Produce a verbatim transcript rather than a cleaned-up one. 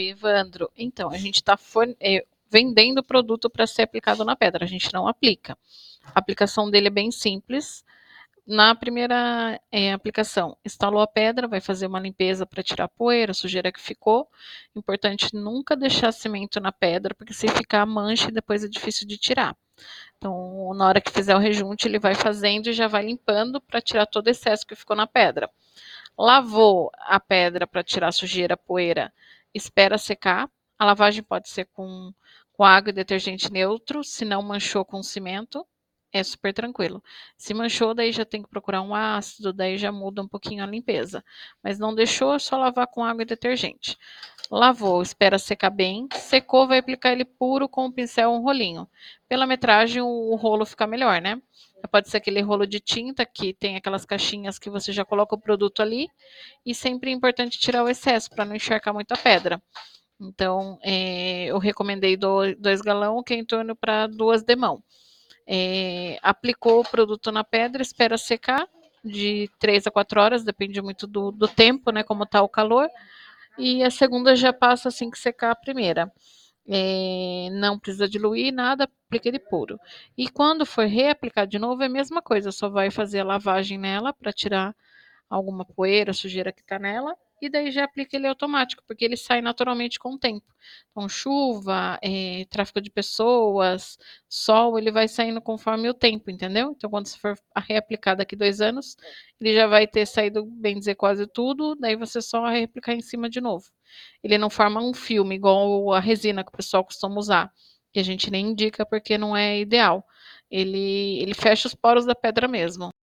Evandro, então, a gente está é, vendendo produto para ser aplicado na pedra, a gente não aplica. A aplicação dele é bem simples. Na primeira é, aplicação, instalou a pedra, vai fazer uma limpeza para tirar a poeira, a sujeira que ficou. Importante nunca deixar cimento na pedra, porque se ficar mancha, depois é difícil de tirar. Então, na hora que fizer o rejunte, ele vai fazendo e já vai limpando para tirar todo o excesso que ficou na pedra. Lavou a pedra para tirar a sujeira, a poeira, espera secar. A lavagem pode ser com, com água e detergente neutro, se não manchou com cimento, é super tranquilo. Se manchou, daí já tem que procurar um ácido, daí já muda um pouquinho a limpeza. Mas não deixou, é só lavar com água e detergente. Lavou, espera secar bem. Secou, vai aplicar ele puro com o pincel, um rolinho. Pela metragem, o rolo fica melhor, né? Pode ser aquele rolo de tinta que tem aquelas caixinhas que você já coloca o produto ali. E sempre é importante tirar o excesso para não encharcar muito a pedra. Então, é, eu recomendei dois, dois galão, que é em torno para duas demão. É, aplicou o produto na pedra, espera secar de três a quatro horas, depende muito do, do tempo, né, como está o calor. E a segunda já passa assim que secar a primeira. É, não precisa diluir nada, aplica ele puro. E quando for reaplicar de novo, é a mesma coisa, só vai fazer a lavagem nela para tirar alguma poeira, sujeira que está nela, e daí já aplica ele automático, porque ele sai naturalmente com o tempo. Então, chuva, é, tráfego de pessoas, sol, ele vai saindo conforme o tempo, entendeu? Então, quando você for reaplicar daqui dois anos, ele já vai ter saído, bem dizer, quase tudo, daí você só reaplicar em cima de novo. Ele não forma um filme, igual a resina que o pessoal costuma usar, que a gente nem indica porque não é ideal. Ele, ele fecha os poros da pedra mesmo.